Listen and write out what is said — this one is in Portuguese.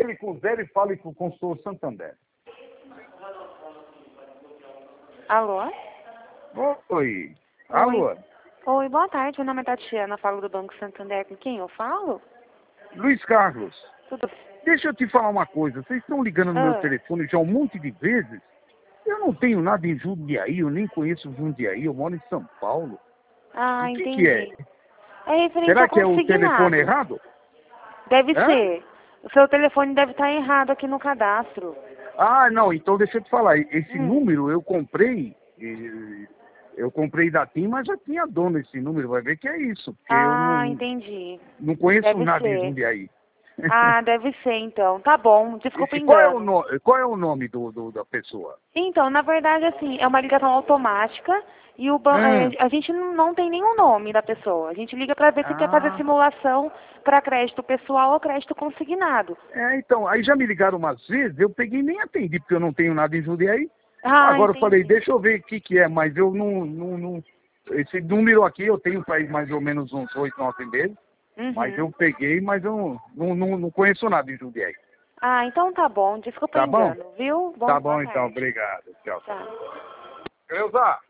fale com o Zé e fale com o consultor Santander. Alô? Oi. Alô? Oi, boa tarde. Meu nome é Tatiana, falo do Banco Santander. Com quem eu falo? Luiz Carlos, Tudo deixa eu te falar uma coisa. Vocês estão ligando no meu telefone já um monte de vezes. Eu não tenho nada em Jundiaí, eu nem conheço Jundiaí, eu moro em São Paulo. Ah, O que entendi. é? É referente Será ao que é o consignado. telefone errado? Deve Hã? ser. O seu telefone deve estar errado aqui no cadastro. Ah, não, então deixa eu te falar. Esse Hum. número eu comprei da TIM, mas já tinha dono esse número, vai ver que é isso. Porque eu Ah, entendi. não conheço Deve nada em ser. Jundiaí. Ah, deve ser então. Tá bom, desculpa o Qual é o, engano. qual é o nome da pessoa? Então, na verdade, assim, é uma ligação automática e Ah, a gente não tem nenhum nome da pessoa. A gente liga para ver se quer fazer ah, simulação para crédito pessoal ou crédito consignado. então, aí já me ligaram umas vezes, eu peguei e nem atendi, porque eu não tenho nada em Jundiaí. Ah, Agora eu falei, entendi. deixa eu ver o que é, mas eu não. Esse número aqui eu tenho para mais ou menos uns 8, 9 meses, mas Uhum. eu peguei, mas eu não conheço nada em Jundiaí. Ah, então tá bom. Desculpa o Tá bom? engano, viu? Tá Boa bom então, tarde. obrigado. Tchau. Tchau. Creuza!